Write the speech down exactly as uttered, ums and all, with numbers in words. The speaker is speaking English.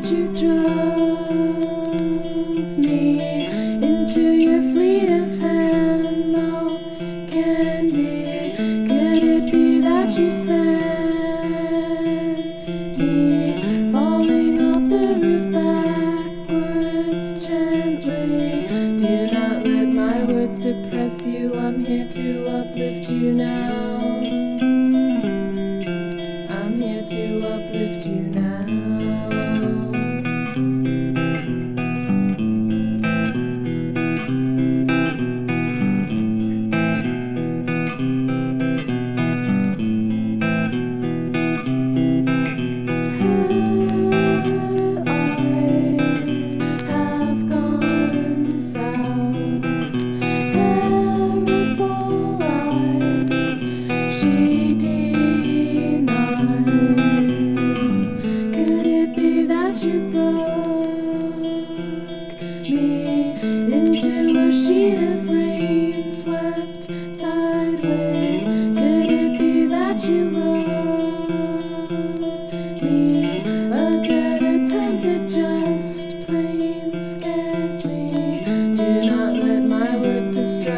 that you drove me into your fleet of hand melt candy? Could it be that you sent me falling off the roof backwards gently? Do not let my words depress you. I'm here to uplift you now. I'm here to uplift you now. Her eyes have gone south, terrible eyes she denies. Could it be that you broke me into a sheet of rain, swept sideways?